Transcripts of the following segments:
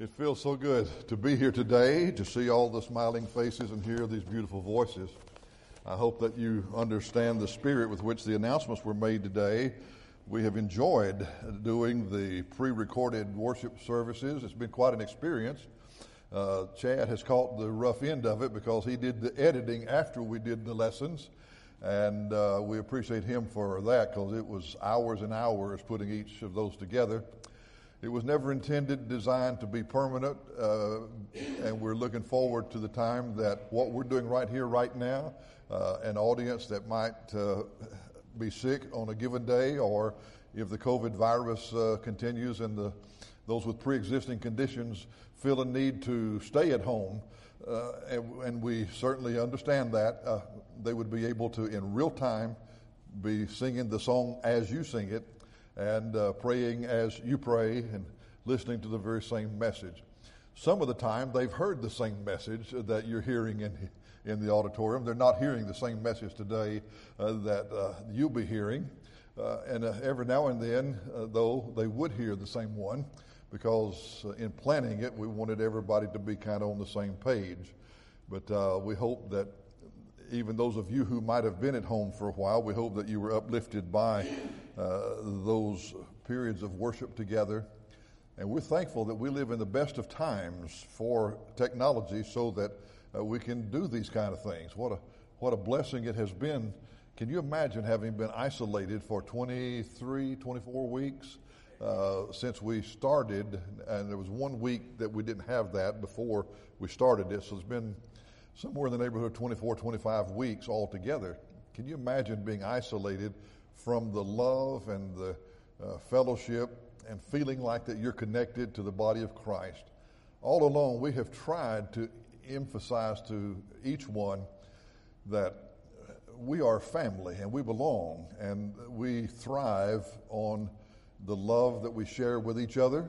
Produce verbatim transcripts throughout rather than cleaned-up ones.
It feels so good to be here today, to see all the smiling faces and hear these beautiful voices. I hope that you understand the spirit with which the announcements were made today. We have enjoyed doing the pre-recorded worship services. It's been quite an experience. Uh, Chad has caught the rough end of it because he did the editing after we did the lessons. And uh, we appreciate him for that because it was hours and hours putting each of those together. It was never intended, designed to be permanent, uh, and we're looking forward to the time that what we're doing right here, right now, uh, an audience that might uh, be sick on a given day, or if the COVID virus uh, continues and the those with pre-existing conditions feel a need to stay at home, uh, and, and we certainly understand that, uh, they would be able to, in real time, be singing the song as you sing it, and uh, praying as you pray and listening to the very same message. Some of the time they've heard the same message that you're hearing in in the auditorium. They're not hearing the same message today uh, that uh, you'll be hearing. Uh, and uh, every now and then, uh, though, they would hear the same one because uh, in planning it, we wanted everybody to be kind of on the same page. But uh, we hope that even those of you who might have been at home for a while, we hope that you were uplifted by uh, those periods of worship together. And we're thankful that we live in the best of times for technology so that uh, we can do these kind of things. What a what a blessing it has been. Can you imagine having been isolated for twenty-three, twenty-four weeks uh, since we started? And there was one week that we didn't have that before we started it. So it's been somewhere in the neighborhood of twenty-four, twenty-five weeks altogether. Can you imagine being isolated from the love and the uh, fellowship and feeling like that you're connected to the body of Christ? All along, we have tried to emphasize to each one that we are family and we belong and we thrive on the love that we share with each other.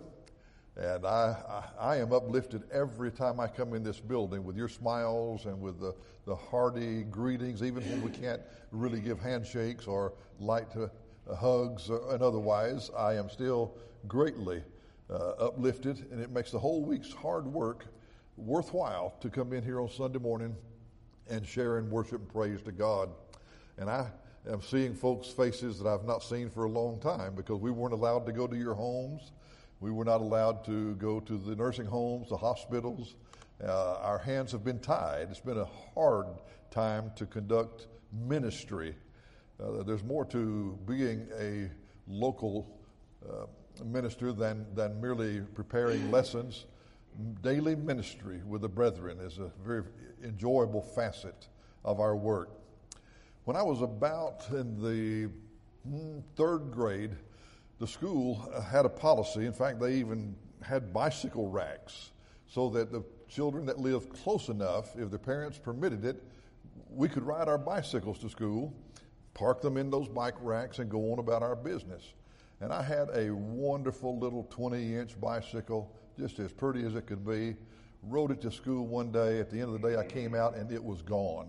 And I, I, I am uplifted every time I come in this building with your smiles and with the, the hearty greetings, even when we can't really give handshakes or light uh, hugs or, and otherwise. I am still greatly uh, uplifted, and it makes the whole week's hard work worthwhile to come in here on Sunday morning and share in worship and praise to God. And I am seeing folks' faces that I've not seen for a long time because we weren't allowed to go to your homes. We were not allowed to go to the nursing homes, the hospitals. Uh, our hands have been tied. It's been a hard time to conduct ministry. Uh, there's more to being a local uh, minister than, than merely preparing lessons. Daily ministry with the brethren is a very enjoyable facet of our work. When I was about in the mm, third grade, the school had a policy. In fact, they even had bicycle racks so that the children that lived close enough, if their parents permitted it, we could ride our bicycles to school, park them in those bike racks, and go on about our business. And I had a wonderful little twenty-inch bicycle, just as pretty as it could be. Rode it to school one day. At the end of the day, I came out, and it was gone.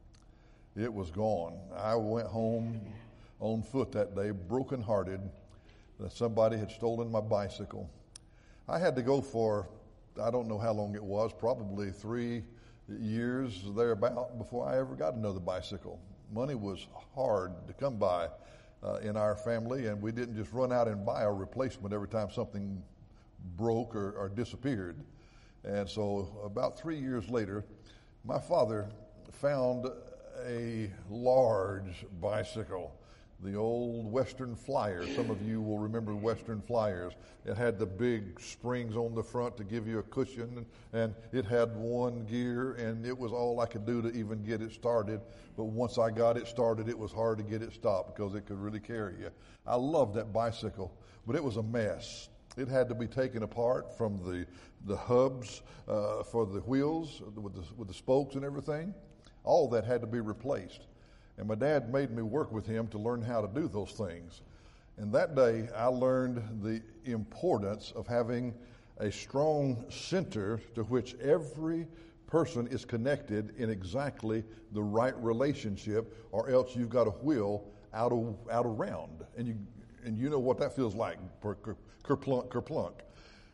It was gone. I went home on foot that day, brokenhearted, that somebody had stolen my bicycle. I had to go for, I don't know how long it was, probably three years thereabout before I ever got another bicycle. Money was hard to come by uh, in our family, and we didn't just run out and buy a replacement every time something broke or, or disappeared. And so about three years later, my father found a large bicycle, the old Western Flyer. Some of you will remember Western Flyers. It had the big springs on the front to give you a cushion, and it had one gear, and it was all I could do to even get it started. But once I got it started, it was hard to get it stopped because it could really carry you. I loved that bicycle, but it was a mess. It had to be taken apart from the the hubs uh, for the wheels with the, with the spokes and everything. All that had to be replaced. And my dad made me work with him to learn how to do those things. And that day, I learned the importance of having a strong center to which every person is connected in exactly the right relationship, or else you've got a wheel out of out of round. And you and you know what that feels like, kerplunk, kerplunk.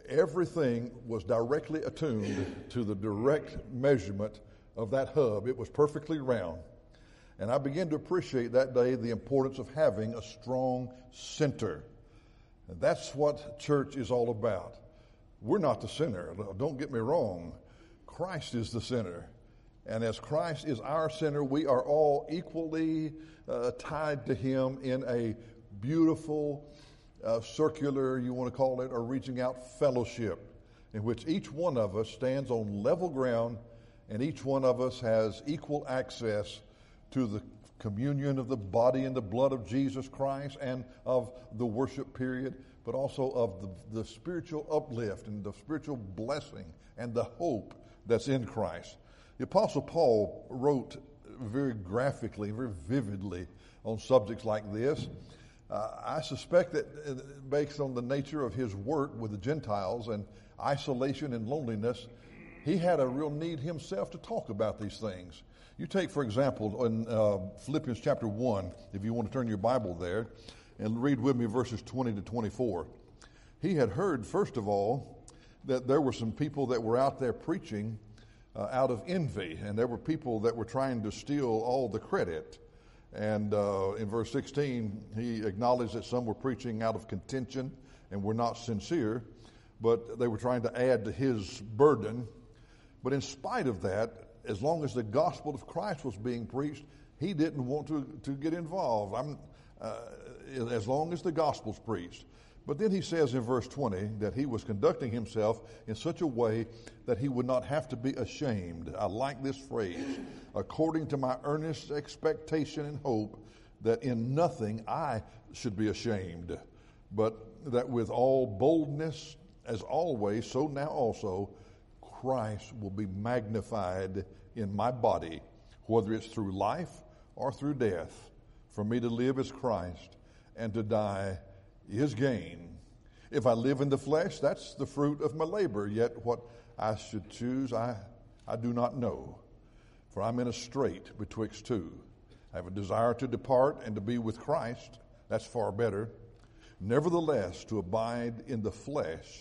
everything was directly attuned to the direct measurement of that hub. It was perfectly round. And I began to appreciate that day the importance of having a strong center. And that's what church is all about. We're not the center. Don't get me wrong. Christ is the center. And as Christ is our center, we are all equally uh, tied to Him in a beautiful, uh, circular, you want to call it, or reaching out fellowship, in which each one of us stands on level ground and each one of us has equal access to the communion of the body and the blood of Jesus Christ and of the worship period, but also of the, the spiritual uplift and the spiritual blessing and the hope that's in Christ. The Apostle Paul wrote very graphically, very vividly on subjects like this. Uh, I suspect that uh, based on the nature of his work with the Gentiles and isolation and loneliness, he had a real need himself to talk about these things. You take, for example, in uh, Philippians chapter one, if you want to turn your Bible there, and read with me verses twenty to twenty-four. He had heard, first of all, that there were some people that were out there preaching uh, out of envy, and there were people that were trying to steal all the credit. And uh, in verse sixteen, he acknowledged that some were preaching out of contention and were not sincere, but they were trying to add to his burden. But in spite of that, as long as the gospel of Christ was being preached, he didn't want to, to get involved. I'm, uh, as long as the gospel's preached. But then he says in verse twenty that he was conducting himself in such a way that he would not have to be ashamed. I like this phrase. According to my earnest expectation and hope that in nothing I should be ashamed, but that with all boldness, as always, so now also, Christ will be magnified in my body, whether it's through life or through death. For me to live is Christ, and to die is gain. If I live in the flesh, that's the fruit of my labor. Yet what I should choose, I, I do not know. For I'm in a strait betwixt two. I have a desire to depart and to be with Christ. That's far better. Nevertheless, to abide in the flesh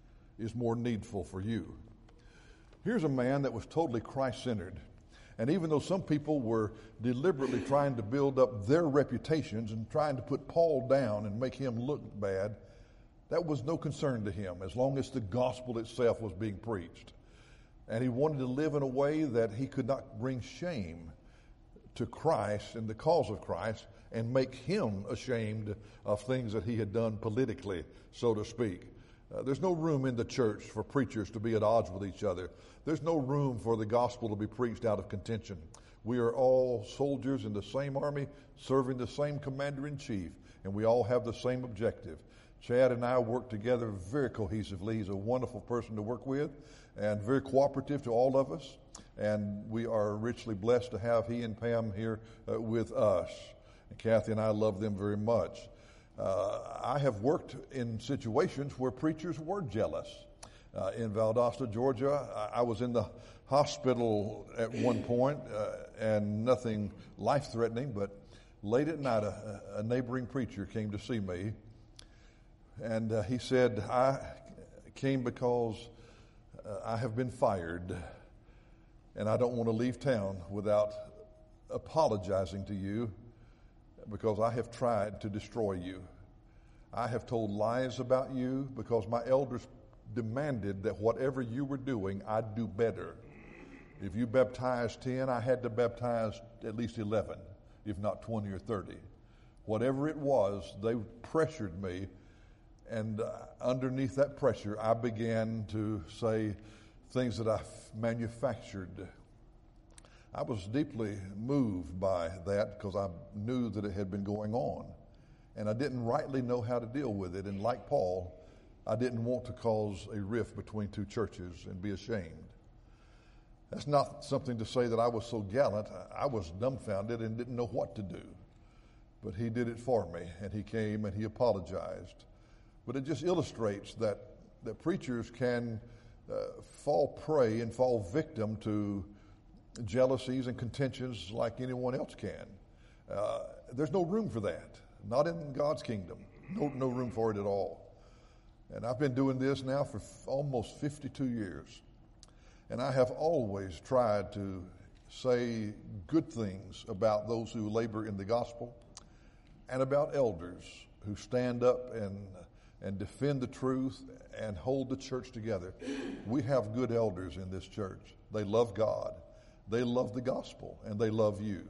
is more needful for you. Here's a man that was totally Christ-centered. And even though some people were deliberately trying to build up their reputations and trying to put Paul down and make him look bad, that was no concern to him as long as the gospel itself was being preached. And he wanted to live in a way that he could not bring shame to Christ and the cause of Christ and make him ashamed of things that he had done politically, so to speak. Uh, there's no room in the church for preachers to be at odds with each other. There's no room for the gospel to be preached out of contention. We are all soldiers in the same army, serving the same commander-in-chief, and we all have the same objective. Chad and I work together very cohesively. He's a wonderful person to work with and very cooperative to all of us, and we are richly blessed to have he and Pam here uh, with us. And Kathy and I love them very much. Uh, I have worked in situations where preachers were jealous. Uh, in Valdosta, Georgia, I, I was in the hospital at one point, uh, and nothing life-threatening, but late at night, a, a neighboring preacher came to see me, and uh, he said, I came because uh, I have been fired, and I don't want to leave town without apologizing to you, because I have tried to destroy you. I have told lies about you because my elders demanded that whatever you were doing, I'd do better. If you baptized ten, I had to baptize at least eleven, if not twenty or thirty. Whatever it was, they pressured me, and uh, underneath that pressure, I began to say things that I manufactured. I was deeply moved by that because I knew that it had been going on. And I didn't rightly know how to deal with it. And like Paul, I didn't want to cause a rift between two churches and be ashamed. That's not something to say that I was so gallant. I was dumbfounded and didn't know what to do. But he did it for me, and he came and he apologized. But it just illustrates that, that preachers can uh, fall prey and fall victim to jealousies and contentions like anyone else can. Uh, there's no room for that. Not in God's kingdom. No, no room for it at all. And I've been doing this now for f- almost fifty-two years. And I have always tried to say good things about those who labor in the gospel and about elders who stand up and and defend the truth and hold the church together. We have good elders in this church. They love God, they love the gospel, and they love you.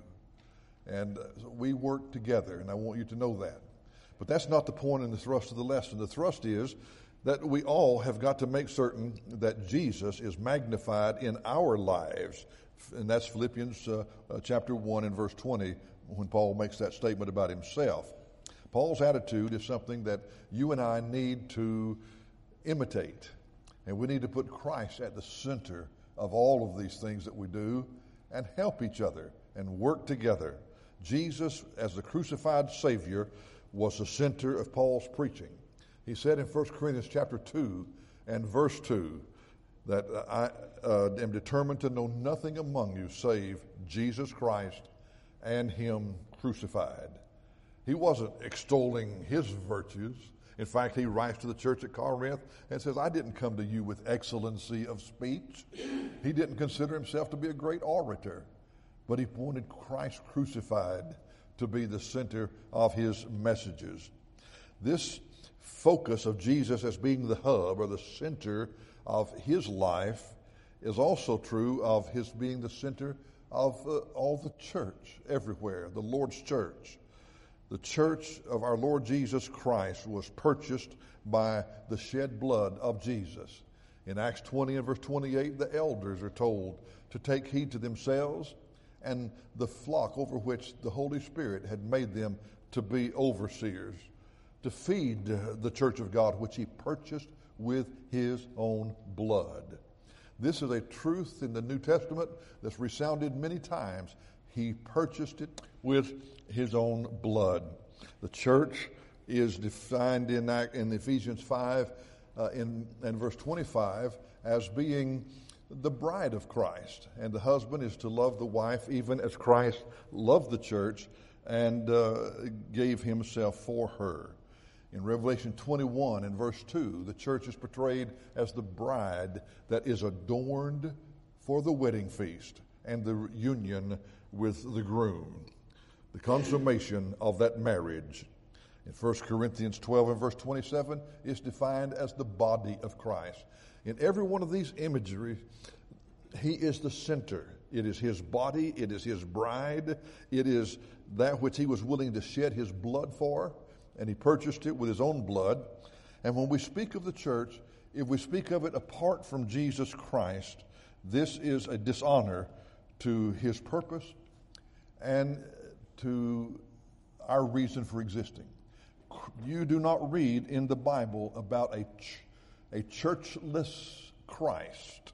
And we work together, and I want you to know that. But that's not the point in the thrust of the lesson. The thrust is that we all have got to make certain that Jesus is magnified in our lives. And that's Philippians uh, uh, chapter one and verse twenty, when Paul makes that statement about himself. Paul's attitude is something that you and I need to imitate. And we need to put Christ at the center of all of these things that we do and help each other and work together. Jesus, as the crucified Savior, was the center of Paul's preaching. He said in First Corinthians chapter two and verse two that I uh, am determined to know nothing among you save Jesus Christ and Him crucified. He wasn't extolling his virtues. In fact, he writes to the church at Corinth and says, I didn't come to you with excellency of speech. He didn't consider himself to be a great orator, but he wanted Christ crucified to be the center of his messages. This focus of Jesus as being the hub or the center of his life is also true of his being the center of uh, all the church everywhere, the Lord's church. The church of our Lord Jesus Christ was purchased by the shed blood of Jesus. In Acts twenty and verse twenty-eight, the elders are told to take heed to themselves and the flock over which the Holy Spirit had made them to be overseers, to feed the church of God, which he purchased with his own blood. This is a truth in the New Testament that's resounded many times. He purchased it with his own blood. The church is defined in, in Ephesians five uh, in, in verse twenty-five as being the bride of Christ. And the husband is to love the wife even as Christ loved the church and uh, gave himself for her. In Revelation twenty-one and verse two, the church is portrayed as the bride that is adorned for the wedding feast and the union with the groom, the consummation of that marriage. In First Corinthians twelve and verse twenty-seven is defined as the body of Christ. In every one of these imagery, he is the center. It is his body, it is his bride, it is that which he was willing to shed his blood for, and he purchased it with his own blood. And when we speak of the church, if we speak of it apart from Jesus Christ, this is a dishonor to his purpose and to our reason for existing. You do not read in the Bible about a, ch- a churchless Christ,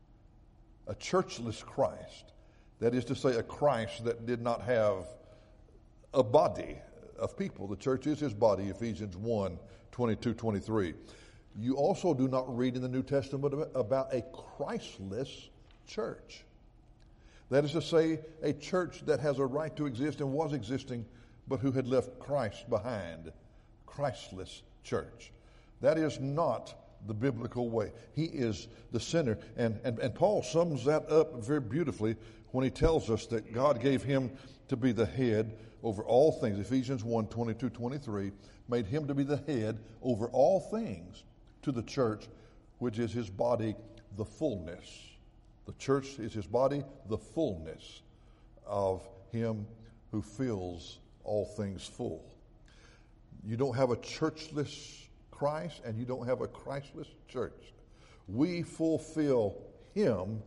a churchless Christ. That is to say, a Christ that did not have a body of people. The church is his body, Ephesians one, twenty-two, twenty-three. You also do not read in the New Testament about a Christless church. That is to say, a church that has a right to exist and was existing, but who had left Christ behind. Christless church. That is not the biblical way. He is the center. And, and, and Paul sums that up very beautifully when he tells us that God gave him to be the head over all things. Ephesians one, twenty-two, twenty-three made him to be the head over all things to the church, which is his body, the fullness. The church is his body, the fullness of him who fills all things full. You don't have a churchless Christ and you don't have a Christless church. We fulfill him.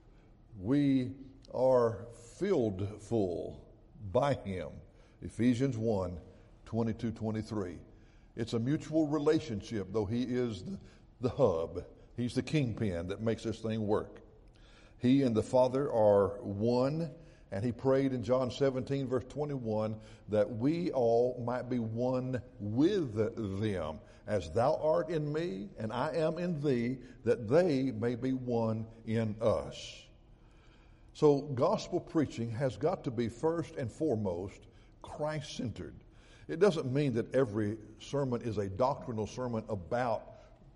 We are filled full by him. Ephesians one, twenty-two, twenty-three. It's a mutual relationship, though he is the, the hub. He's the kingpin that makes this thing work. He and the Father are one, and he prayed in John seventeen, verse twenty-one, that we all might be one with them. As thou art in me, and I am in thee, that they may be one in us. So gospel preaching has got to be first and foremost Christ-centered. It doesn't mean that every sermon is a doctrinal sermon about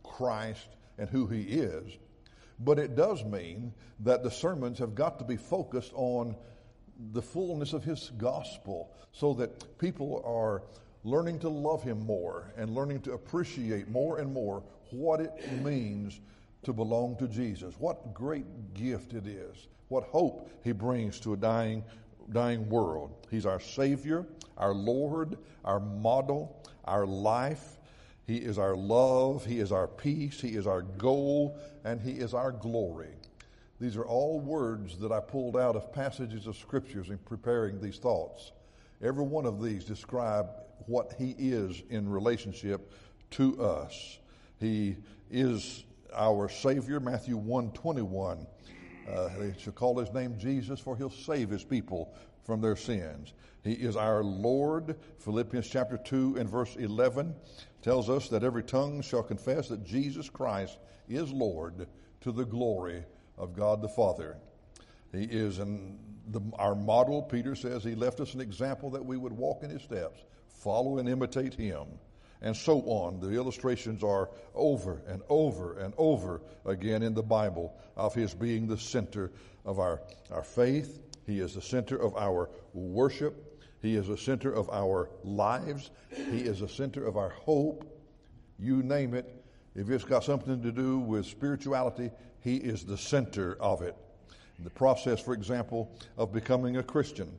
Christ and who he is. But it does mean that the sermons have got to be focused on the fullness of his gospel so that people are learning to love him more and learning to appreciate more and more what it means to belong to Jesus. What great gift it is. What hope he brings to a dying, dying world. He's our Savior, our Lord, our model, our life. He is our love. He is our peace. He is our goal, and he is our glory. These are all words that I pulled out of passages of scriptures in preparing these thoughts. Every one of these describe what he is in relationship to us. He is our Savior, Matthew one twenty-one. Uh, they shall call his name Jesus, for he'll save his people from their sins. He is our Lord. Philippians chapter two and verse eleven tells us that every tongue shall confess that Jesus Christ is Lord, to the glory of God the Father. He is in the, our model. Peter says he left us an example that we would walk in his steps, follow and imitate him, and so on. The illustrations are over and over and over again in the Bible of his being the center of our, our faith. He is the center of our worship. He is the center of our lives. He is the center of our hope. You name it. If it's got something to do with spirituality, he is the center of it. The process, for example, of becoming a Christian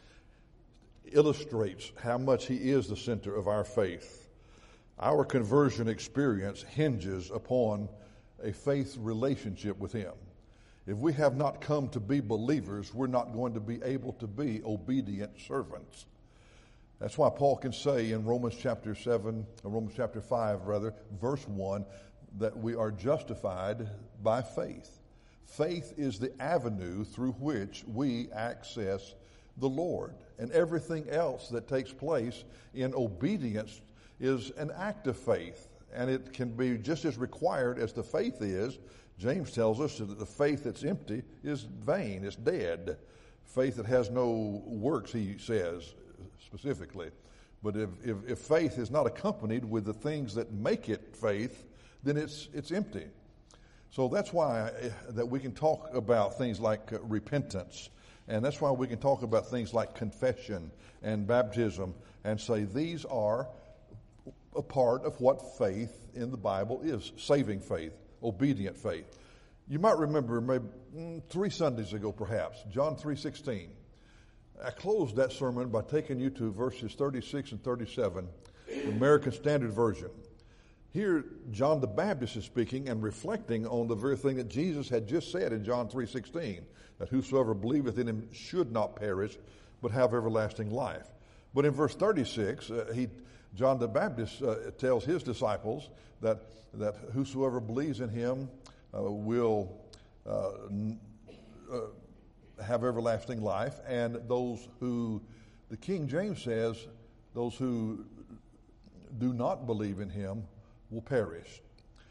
illustrates how much he is the center of our faith. Our conversion experience hinges upon a faith relationship with him. If we have not come to be believers, we're not going to be able to be obedient servants. That's why Paul can say in Romans chapter seven, or Romans chapter five rather, verse one, that we are justified by faith. Faith is the avenue through which we access the Lord. And everything else that takes place in obedience is an act of faith. And it can be just as required as the faith is. James tells us that the faith that's empty is vain, it's dead. Faith that has no works, he says specifically. But if, if, if faith is not accompanied with the things that make it faith, then it's it's empty. So that's why that we can talk about things like repentance, and that's why we can talk about things like confession and baptism and say these are a part of what faith in the Bible is, saving faith, obedient faith. You might remember maybe three Sundays ago perhaps, John three sixteen. I closed that sermon by taking you to verses thirty-six and thirty-seven, the American Standard Version. Here, John the Baptist is speaking and reflecting on the very thing that Jesus had just said in John three sixteen, that whosoever believeth in him should not perish, but have everlasting life. But in verse thirty-six, uh, he, John the Baptist uh, tells his disciples that, that whosoever believes in him uh, will uh, n- uh, have everlasting life, and those who, the King James says, those who do not believe in him will perish.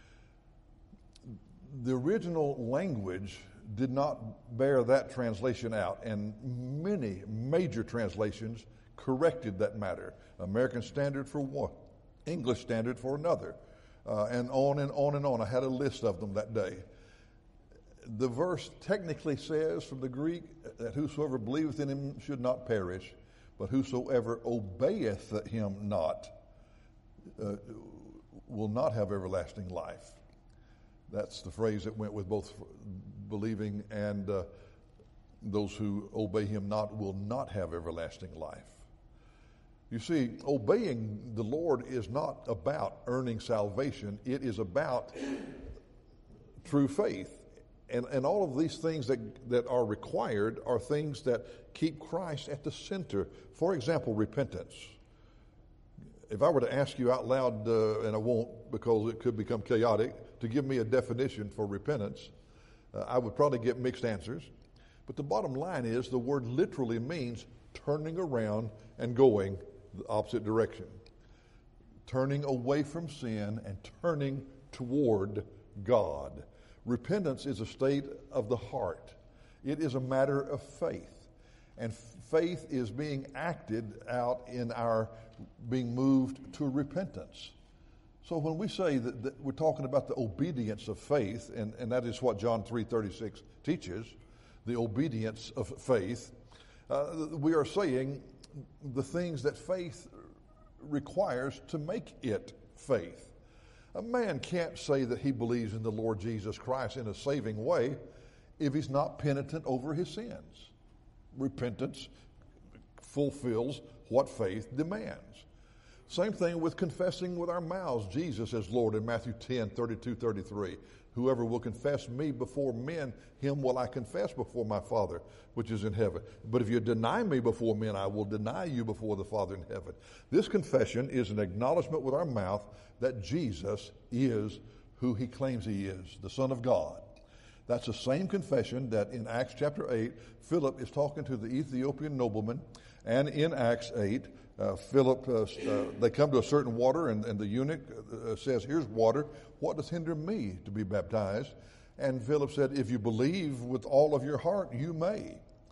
The original language did not bear that translation out, and many major translations corrected that matter. American Standard for one, English Standard for another, uh, and on and on and on. I had a list of them that day. The verse technically says from the Greek that whosoever believeth in him should not perish, but whosoever obeyeth him not uh, will not have everlasting life. That's the phrase that went with both believing and uh, those who obey him not will not have everlasting life. You see, obeying the Lord is not about earning salvation. It is about true faith. And, and all of these things that, that are required are things that keep Christ at the center. For example, repentance. If I were to ask you out loud, uh, and I won't because it could become chaotic, to give me a definition for repentance, uh, I would probably get mixed answers. But the bottom line is the word literally means turning around and going the opposite direction. Turning away from sin and turning toward God. Repentance is a state of the heart. It is a matter of faith. And faith is being acted out in our being moved to repentance. So when we say that, that we're talking about the obedience of faith, and, and that is what John three thirty-six teaches, the obedience of faith, uh, we are saying the things that faith requires to make it faith. A man can't say that he believes in the Lord Jesus Christ in a saving way if he's not penitent over his sins. Repentance fulfills what faith demands. Same thing with confessing with our mouths Jesus as Lord in Matthew ten, thirty-two, thirty-three. Whoever will confess me before men, him will I confess before my Father, which is in heaven. But if you deny me before men, I will deny you before the Father in heaven. This confession is an acknowledgement with our mouth that Jesus is who he claims he is, the Son of God. That's the same confession that in Acts chapter eight, Philip is talking to the Ethiopian nobleman. And in Acts eight, uh, Philip, uh, uh, they come to a certain water, and, and the eunuch uh, says, here's water. What does hinder me to be baptized? And Philip said, if you believe with all of your heart, you may.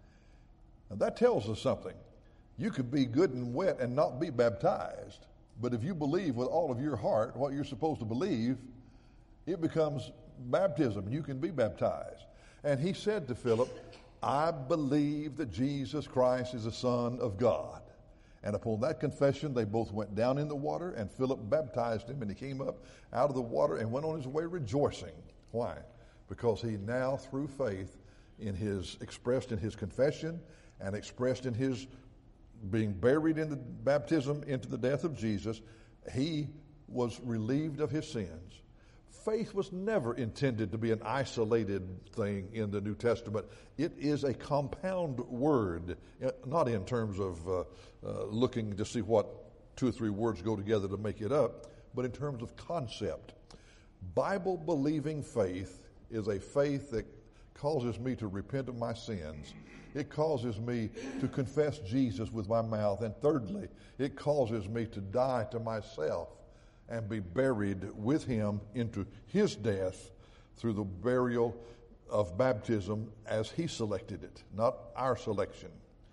Now that tells us something. You could be good and wet and not be baptized. But if you believe with all of your heart what you're supposed to believe, it becomes baptism. You can be baptized. And he said to Philip, I believe that Jesus Christ is the Son of God. And upon that confession, they both went down in the water, and Philip baptized him, and he came up out of the water and went on his way rejoicing. Why? Because he now, through faith, in his expressed in his confession and expressed in his being buried in the baptism into the death of Jesus, he was relieved of his sins. Faith was never intended to be an isolated thing in the New Testament. It is a compound word, not in terms of uh, uh, looking to see what two or three words go together to make it up, but in terms of concept. Bible-believing faith is a faith that causes me to repent of my sins. It causes me to confess Jesus with my mouth. And thirdly, it causes me to die to myself and be buried with him into his death through the burial of baptism as he selected it, not our selection.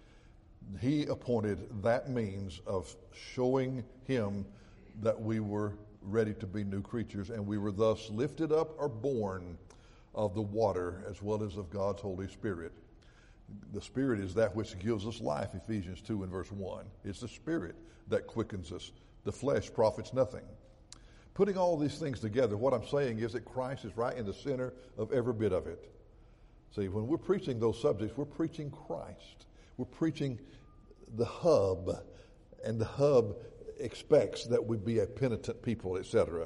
He appointed that means of showing him that we were ready to be new creatures, and we were thus lifted up or born of the water as well as of God's Holy Spirit. The Spirit is that which gives us life, Ephesians two and verse one. It's the Spirit that quickens us. The flesh profits nothing. Putting all these things together, what I'm saying is that Christ is right in the center of every bit of it. See, when we're preaching those subjects, we're preaching Christ. We're preaching the hub, and the hub expects that we be a penitent people, et cetera.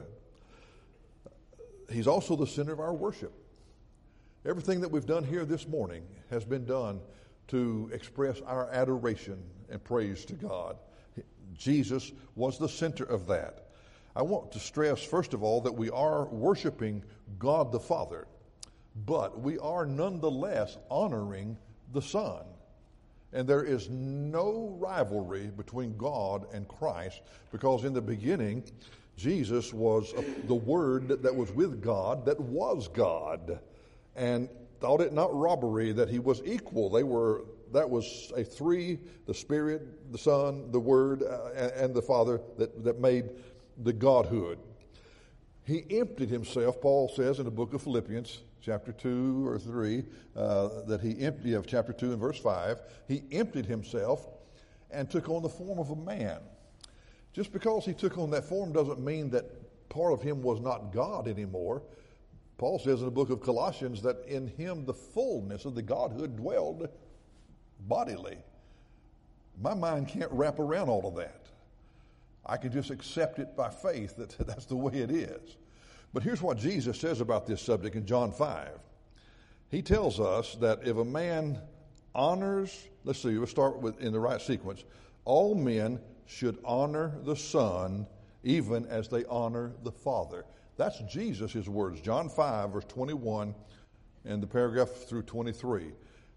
He's also the center of our worship. Everything that we've done here this morning has been done to express our adoration and praise to God. Jesus was the center of that. I want to stress, first of all, that we are worshiping God the Father, but we are nonetheless honoring the Son. And there is no rivalry between God and Christ, because in the beginning, Jesus was the Word that was with God, that was God, and thought it not robbery that he was equal. They were, that was a three, the Spirit, the Son, the Word, uh, and the Father that, that made the Godhood. He emptied himself, Paul says in the book of Philippians, chapter two or three, uh, that he emptied, of chapter two and verse five, he emptied himself and took on the form of a man. Just because he took on that form doesn't mean that part of him was not God anymore. Paul says in the book of Colossians that in him the fullness of the Godhood dwelled bodily. My mind can't wrap around all of that. I can just accept it by faith that that's the way it is. But here's what Jesus says about this subject in John five. He tells us that if a man honors, let's see, we'll start with in the right sequence. All men should honor the Son even as they honor the Father. That's Jesus' words. John five, verse twenty-one, and the paragraph through twenty-three.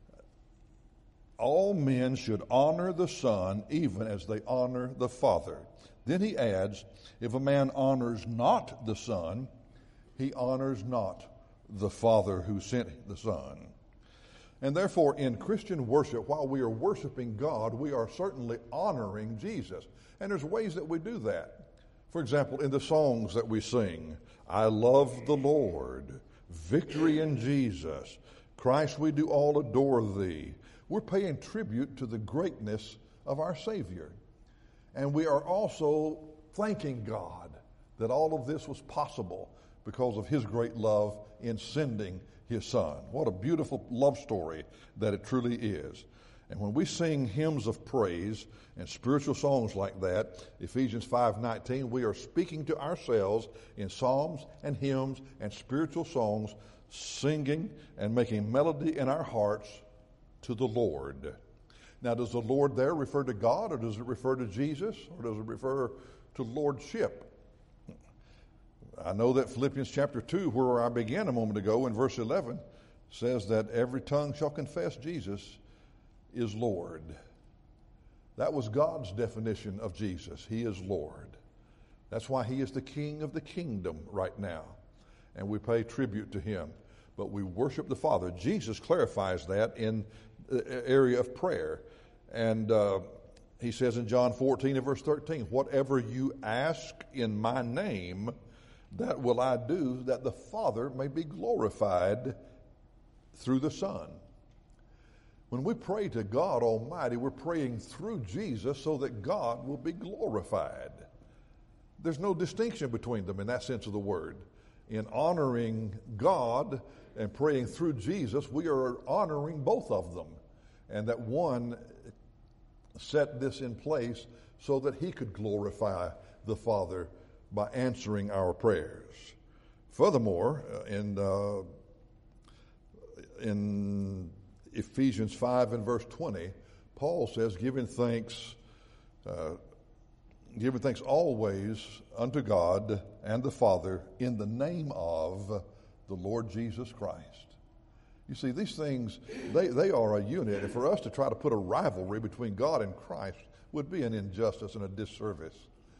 All men should honor the Son even as they honor the Father. Then he adds, if a man honors not the Son, he honors not the Father who sent the Son. And therefore, in Christian worship, while we are worshiping God, we are certainly honoring Jesus. And there's ways that we do that. For example, in the songs that we sing, I love the Lord, victory in Jesus, Christ, we do all adore thee. We're paying tribute to the greatness of our Savior. And we are also thanking God that all of this was possible because of his great love in sending his Son. What a beautiful love story that it truly is. And when we sing hymns of praise and spiritual songs like that, Ephesians five nineteen, we are speaking to ourselves in psalms and hymns and spiritual songs, singing and making melody in our hearts to the Lord. Now, does the Lord there refer to God, or does it refer to Jesus, or does it refer to lordship? I know that Philippians chapter two, where I began a moment ago in verse eleven, says that every tongue shall confess Jesus is Lord. That was God's definition of Jesus. He is Lord. That's why he is the King of the kingdom right now. And we pay tribute to him. But we worship the Father. Jesus clarifies that in the area of prayer. And uh, he says in John fourteen and verse thirteen, whatever you ask in my name, that will I do, that the Father may be glorified through the Son. When we pray to God Almighty, we're praying through Jesus so that God will be glorified. There's no distinction between them in that sense of the word. In honoring God and praying through Jesus, we are honoring both of them. And that one set this in place so that he could glorify the Father by answering our prayers. Furthermore, in uh, in Ephesians five and verse twenty, Paul says, giving thanks, uh, giving thanks always unto God and the Father in the name of the Lord Jesus Christ. You see, these things, they, they are a unit. And for us to try to put a rivalry between God and Christ would be an injustice and a disservice.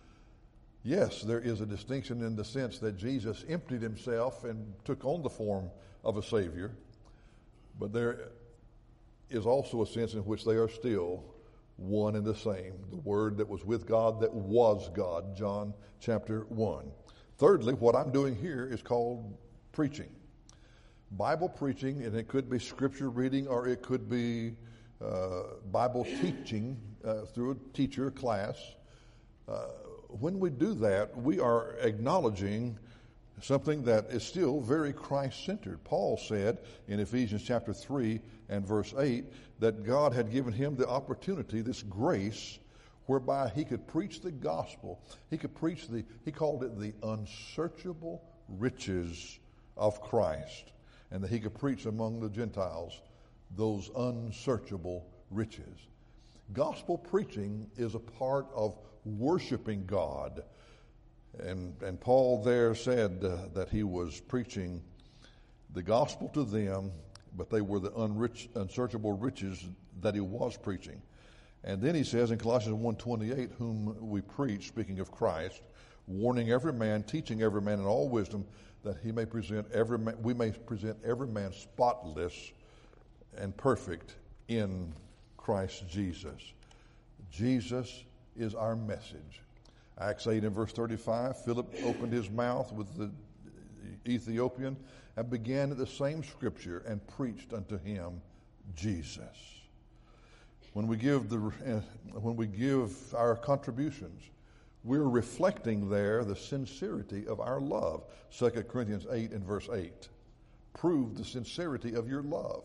Yes, there is a distinction in the sense that Jesus emptied himself and took on the form of a Savior. But there is also a sense in which they are still one and the same. The Word that was with God, that was God, John chapter one. Thirdly, what I'm doing here is called preaching. Bible preaching, and it could be scripture reading or it could be uh, Bible teaching uh, through a teacher class. Uh, when we do that, we are acknowledging something that is still very Christ-centered. Paul said in Ephesians chapter three and verse eight that God had given him the opportunity, this grace, whereby he could preach the gospel. He could preach the, he called it the unsearchable riches of Christ, and that he could preach among the Gentiles those unsearchable riches. Gospel preaching is a part of worshiping God. And, and Paul there said uh, that he was preaching the gospel to them, but they were the unrich, unsearchable riches that he was preaching. And then he says in Colossians one twenty-eight, whom we preach, speaking of Christ, warning every man, teaching every man in all wisdom, that he may present every man, we may present every man spotless and perfect in Christ Jesus. Jesus is our message. Acts eight and verse thirty-five, Philip opened his mouth with the Ethiopian and began at the same scripture and preached unto him Jesus. When we give the uh, when we give our contributions, we're reflecting there the sincerity of our love. Second Corinthians eight and verse eight. Prove the sincerity of your love.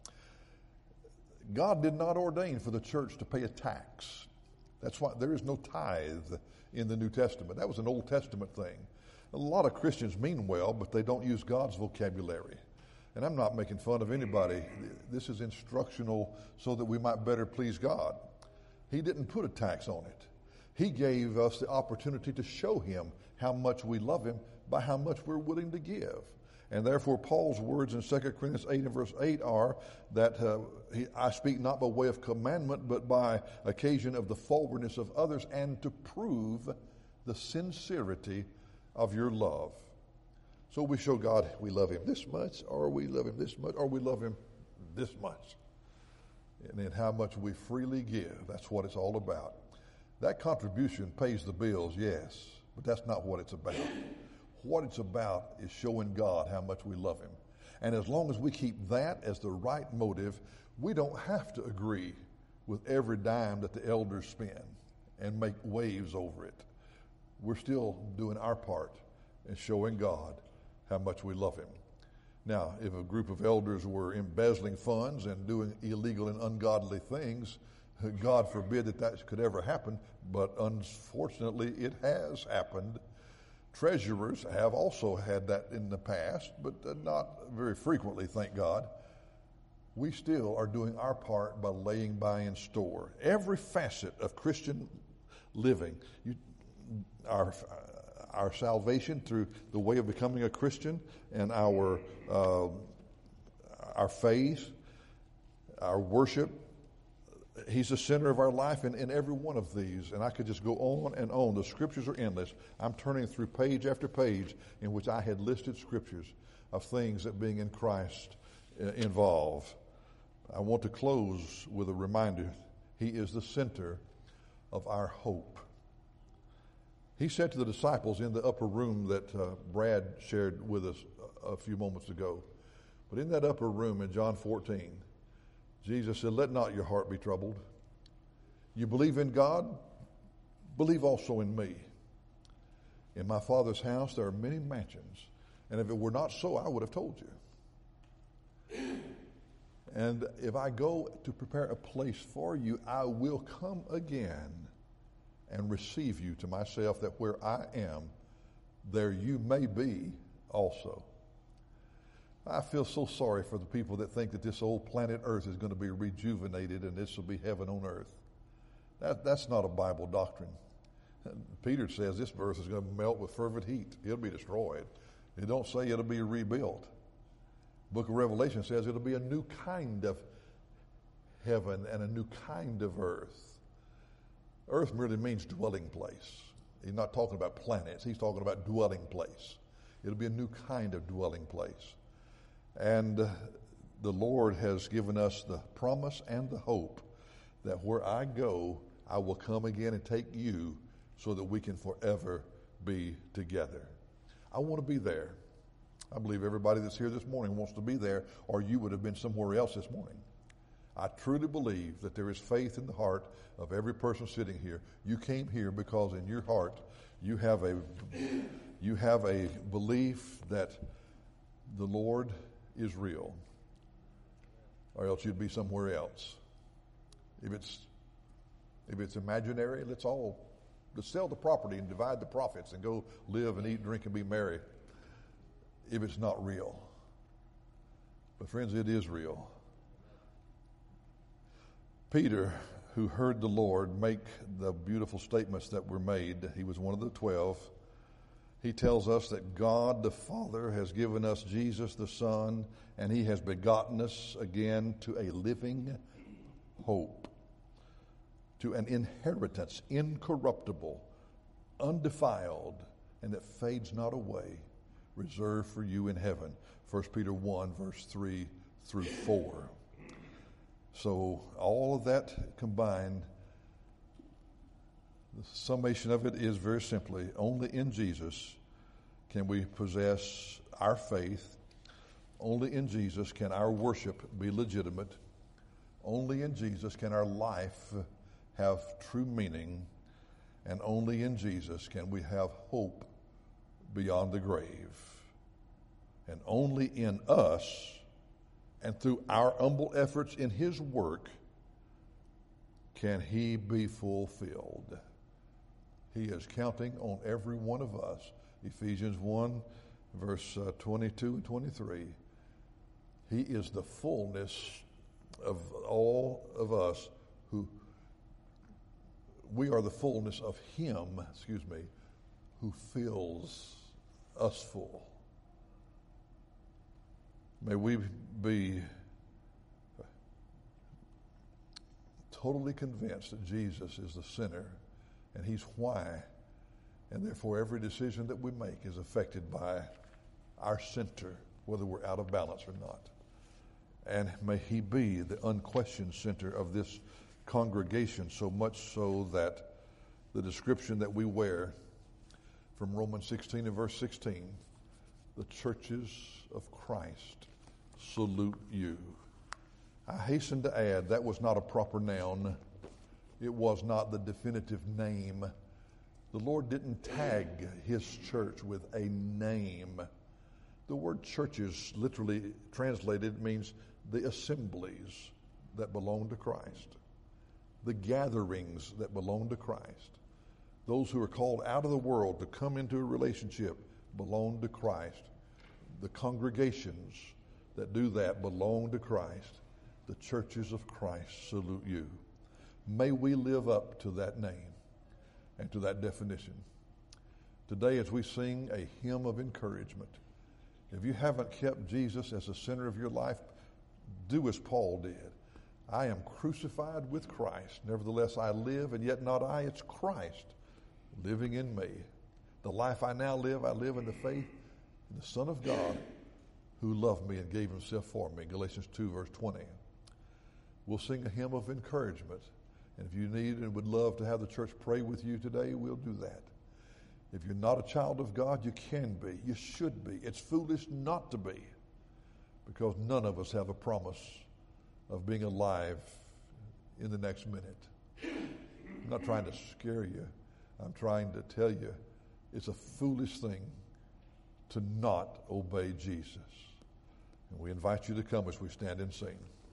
God did not ordain for the church to pay a tax. That's why there is no tithe in the New Testament. That was an Old Testament thing. A lot of Christians mean well, but they don't use God's vocabulary. And I'm not making fun of anybody. This is instructional so that we might better please God. He didn't put a tax on it. He gave us the opportunity to show him how much we love him by how much we're willing to give. And therefore, Paul's words in Second Corinthians eight and verse eight are that uh, he, I speak not by way of commandment, but by occasion of the forwardness of others, and to prove the sincerity of your love. So we show God we love him this much, or we love him this much, or we love him this much. And then how much we freely give. That's what it's all about. That contribution pays the bills, yes. But that's not what it's about. What it's about is showing God how much we love him. And as long as we keep that as the right motive, we don't have to agree with every dime that the elders spend and make waves over it. We're still doing our part in showing God how much we love him. Now, if a group of elders were embezzling funds and doing illegal and ungodly things, God forbid that that could ever happen, but unfortunately it has happened. Treasurers have also had that in the past, but not very frequently, thank God. We still are doing our part by laying by in store. Every facet of Christian living, you, our, our salvation through the way of becoming a Christian, and our, uh, our faith, our worship, he's the center of our life in, in every one of these. And I could just go on and on. The scriptures are endless. I'm turning through page after page in which I had listed scriptures of things that being in Christ uh, involve. I want to close with a reminder. He is the center of our hope. He said to the disciples in the upper room that uh, Brad shared with us a, a few moments ago. But in that upper room in John fourteen, Jesus said, "Let not your heart be troubled. You believe in God, believe also in me. In my Father's house there are many mansions, and if it were not so, I would have told you. And if I go to prepare a place for you, I will come again and receive you to myself, that where I am, there you may be also." I feel so sorry for the people that think that this old planet Earth is going to be rejuvenated and this will be heaven on earth. That, that's not a Bible doctrine. Peter says this earth is going to melt with fervent heat. It'll be destroyed. It don't say it'll be rebuilt. Book of Revelation says it'll be a new kind of heaven and a new kind of earth. Earth merely means dwelling place. He's not talking about planets. He's talking about dwelling place. It'll be a new kind of dwelling place. And uh, the Lord has given us the promise and the hope that where I go, I will come again and take you so that we can forever be together. I want to be there. I believe everybody that's here this morning wants to be there, or you would have been somewhere else this morning. I truly believe that there is faith in the heart of every person sitting here. You came here because in your heart you have a you have a belief that the Lord is real, or else you'd be somewhere else. If it's if it's imaginary, let's all let's sell the property and divide the profits and go live and eat, drink, and be merry. If it's not real. But friends, it is real. Peter, who heard the Lord make the beautiful statements that were made, he was one of the twelve. He tells us that God the Father has given us Jesus the Son, and he has begotten us again to a living hope, to an inheritance incorruptible, undefiled, and that fades not away, reserved for you in heaven. First Peter one, verse three through four. So all of that combined, the summation of it is very simply, only in Jesus can we possess our faith. Only in Jesus can our worship be legitimate. Only in Jesus can our life have true meaning. And only in Jesus can we have hope beyond the grave. And only in us and through our humble efforts in his work can he be fulfilled. He is counting on every one of us. Ephesians one, verse uh, twenty-two and twenty-three. He is the fullness of all of us who, we are the fullness of him, excuse me, who fills us full. May we be totally convinced that Jesus is the center and he's why, and therefore every decision that we make is affected by our center, whether we're out of balance or not. And may he be the unquestioned center of this congregation, so much so that the description that we wear from Romans sixteen and verse sixteen. The churches of Christ salute you. I hasten to add that was not a proper noun. It was not the definitive name. The Lord didn't tag his church with a name. The word churches, literally translated, means the assemblies that belong to Christ, the gatherings that belong to Christ. Those who are called out of the world to come into a relationship belong to Christ. The congregations that do that belong to Christ. The churches of Christ salute you. May we live up to that name and to that definition. Today, as we sing a hymn of encouragement, if you haven't kept Jesus as the center of your life, do as Paul did. I am crucified with Christ. Nevertheless, I live, and yet not I, it's Christ living in me. The life I now live, I live in the faith in the Son of God who loved me and gave himself for me. Galatians two, verse twenty. We'll sing a hymn of encouragement. And if you need and would love to have the church pray with you today, we'll do that. If you're not a child of God, you can be. You should be. It's foolish not to be, because none of us have a promise of being alive in the next minute. I'm not trying to scare you. I'm trying to tell you it's a foolish thing to not obey Jesus. And we invite you to come as we stand and sing.